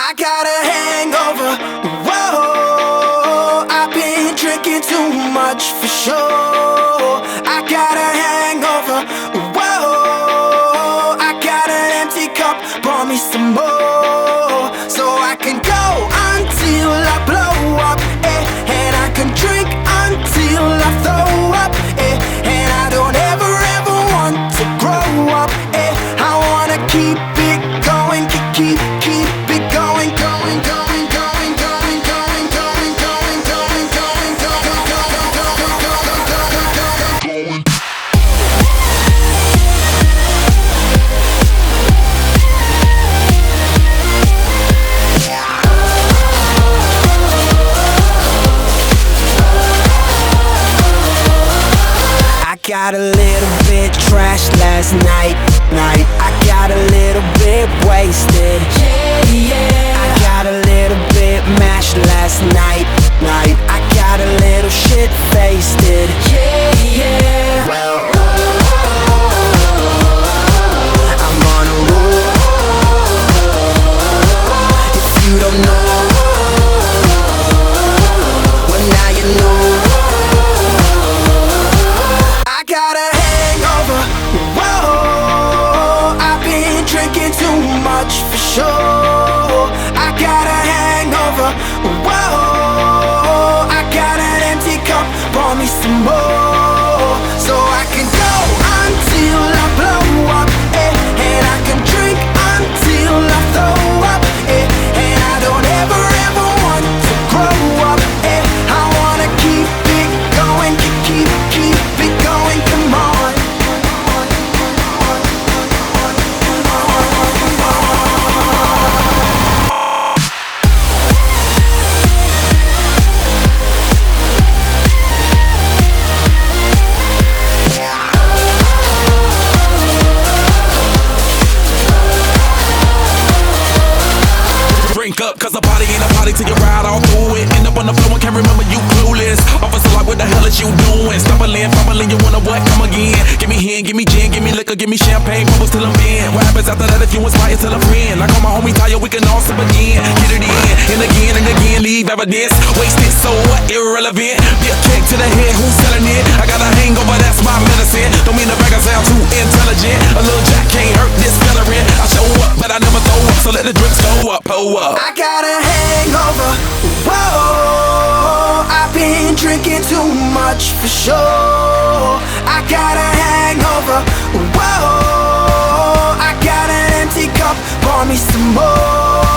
I got a hangover. Whoa, I've been drinking too much for sure. I got a hangover. Whoa, I got an empty cup. Pour me some more, so I can go until I blow up, and I can drink until I throw up, and I don't ever want to grow up, I wanna keep it going, keep it going, going, going, going, going, going, going, going, going, going, going, going. I got a little bit trashed last night. I got a little bit wasted. I got a little bit mashed last night. I got a little shit faced. Well, I'm on a roll. If you don't know, well now you know. I got a hangover. Whoa, I've been drinking too much for sure. I got a hangover. Whoa, I got an empty cup. Pour me some more, so I can go until I blow up, and I can drink until I throw up, and I don't ever want to grow up, I wanna keep it going, keep it going, come on. Drink up, cause a party ain't a party till you ride all through it. End up on the floor and can't remember you clueless. Officer like, what the hell is you doing? Stumbling, fumbling, you wanna what? Come again. Give me hen, give me gin, give me liquor, give me champagne, bubbles till I'm in. What happens after that if you inspire till a friend? Like all my homies tired, we can all sip again. Get it in, and again, leave evidence. Wasted, so what? Irrelevant. Be a kick to the head, who's selling it? I got a hangover, that's my medicine. Don't mean to brag, I sound too intelligent. A little jack can't hurt this veteran. I show up, but I never throw up, so let the drinks go up, pull up. I got a hangover. Whoa, I've been drinking too much for sure. I got a hangover. Whoa, I got an empty cup. Pour me some more,